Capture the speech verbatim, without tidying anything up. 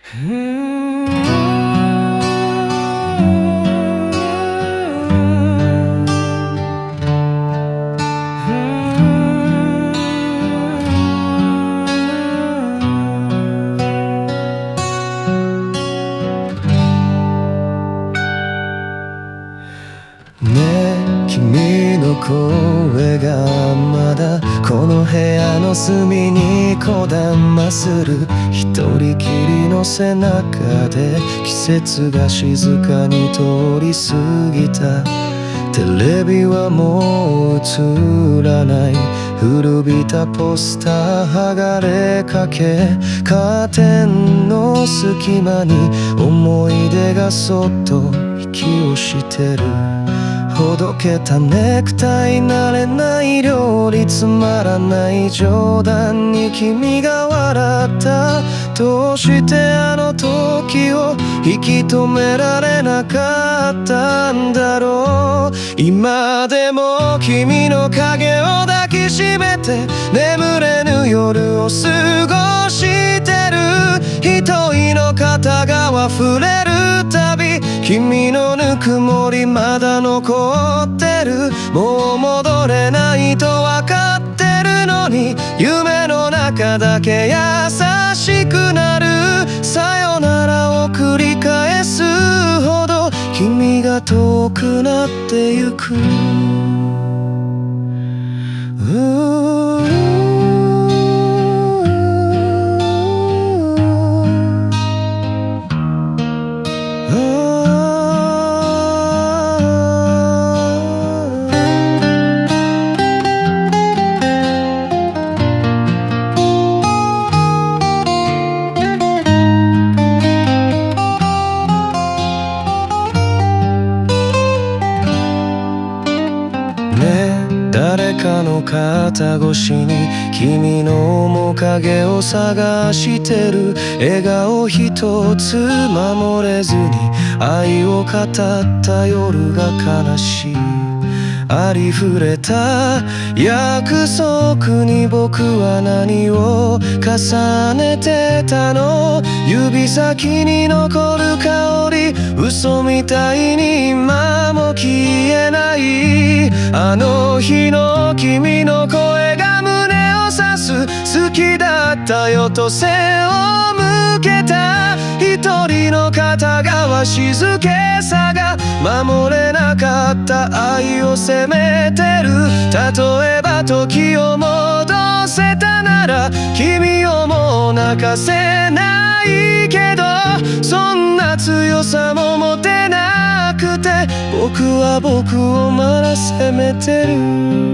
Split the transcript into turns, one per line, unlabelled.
ねえ君の声がまだこの部屋の隅にこだまする。一人きりの背中で季節が静かに通り過ぎた。テレビはもう映らない。古びたポスター剥がれかけ、カーテンの隙間に思い出がそっと息をしてる。ほどけたネクタイ、慣れない料理、つまらない冗談に君が笑った。どうしてあの時を引き止められなかったんだろう。今でも君の影を抱きしめて眠れぬ夜を過ごしてる。一人の肩が溢れるたび、君のぬくもりまだ残ってる。もう戻れないとわかってるのに、夢の中だけ優しくなる。さよならを繰り返すほど君が遠くなってゆく。誰かの肩越しに君の面影を探してる。笑顔一つ守れずに愛を語った夜が悲しい。ありふれた約束に僕は何を重ねてたの。指先に残る香り、嘘みたいに今も消えない。あの日の君の声が胸を刺す。好きだったよと背を向けた。一人の片側静けさが守れなかった愛を責めてる。例えば時を戻せたなら君をもう泣かせないけど、そんな強さも持てなくて僕は僕をまだ責めてる。